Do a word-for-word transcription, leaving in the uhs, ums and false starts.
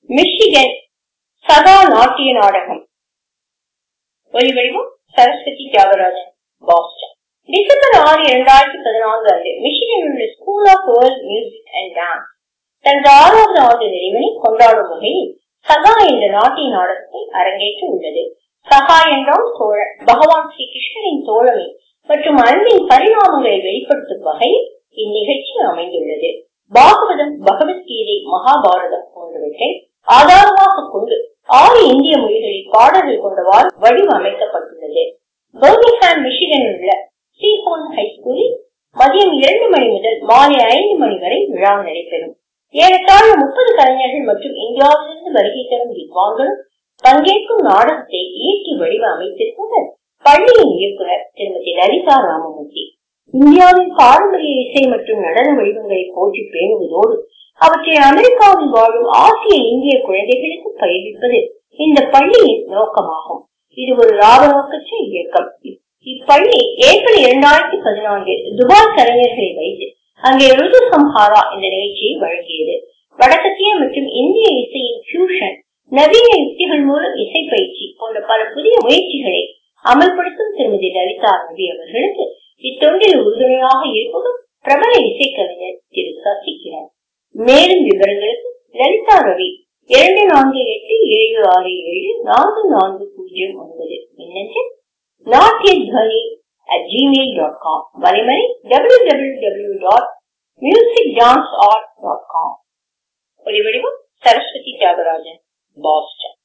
Michigan சகா நாட்டிய நாடகம். ஒலிவடிவம் சரஸ்வதி தியாகராஜன், பாஸ்டன். டிசம்பர் ஆறு இரண்டாயிரத்தி பதினான்கு அன்று மிஷிகனில் உள்ள school of world music and dance தனது ஆறாவது ஆண்டு நிறைவினை கொண்டாடும் வகையில் சகா என்ற நாட்டிய நாடகத்தை அரங்கேற்ற உள்ளது. சகா என்றால் தோழன், பகவான் ஸ்ரீ கிருஷ்ணரின் தோழமை மற்றும் அன்பின் பரிணாமங்களை வெளிப்படுத்தும் வகையில் இந்நிகழ்ச்சி அமைந்துள்ளது. பாகவதம், பகவத்கீதை, மகாபாரதம் போன்றவற்றை ஆதாரமாக கொண்டு ஆறு இந்திய மொழிகளில் பாடல்கள் கொண்டவாறு வடிவமைக்கப்பட்டுள்ளது. பர்மிங்ஹாம் மிஷிகனில் உள்ள சீஹோன் ஹைஸ்கூலில் மதியம் இரண்டு மணி முதல் மாலை ஐந்து மணி வரை விழா நடைபெறும். ஏறத்தாழ முப்பது கலைஞர்கள் மற்றும் இந்தியாவிலிருந்து வருகை தரும் வித்வான்களும் பங்கேற்கும் நாடகத்தை இயக்கி வடிவமைத்திருப்பவர் பள்ளியின் இயக்குனர் திருமதி லலிதா ராமமூர்த்தி. இந்தியாவின் பாரம்பரிய இசை மற்றும் நடன வடிவங்களை போற்றி பேணுவதோடு அவற்றை அமெரிக்காவில் வாழும் ஆசிய இந்திய குழந்தைகளுக்கு பயிர்விப்பது இந்த பள்ளியின் நோக்கமாகும். இது ஒரு லாபநோக்கற்ற இயக்கம். இப்பள்ளி ஏப்ரல் இரண்டாயிரத்தி பதினான்கில் துபாய் கலைஞர்களை வைத்து அங்கே ருது சம்ஹாரா இந்த நிகழ்ச்சியை வழங்கியது. வடக்கத்திய மற்றும் இந்திய இசையின் ஃபியூஷன், நவீன யுக்திகள் மூலம் இசை பயிற்சி போன்ற பல புதிய முயற்சிகளை அமல்படுத்தும் திருமதி லலிதா ரவி அவர்களுக்கு இத்தொண்டில் உறுதுணையாக இருப்பதும் பிரபல இசைக்கலைஞர் திரு சசிகிரண். மேலும் விவரங்களுக்கு லலிதா ரவி இரண்டு நான்கு எட்டு ஏழு ஆறு ஏழு நான்கு நான்கு பூஜ்ஜியம் ஒன்பது, மின்னஞ்சல் Natya Dhwani at Gmail dot com, வலைமறை W W W dot music dance art dot com. ஒலிவடிவம் சரஸ்வதி தியாகராஜன், பாஸ்டன்.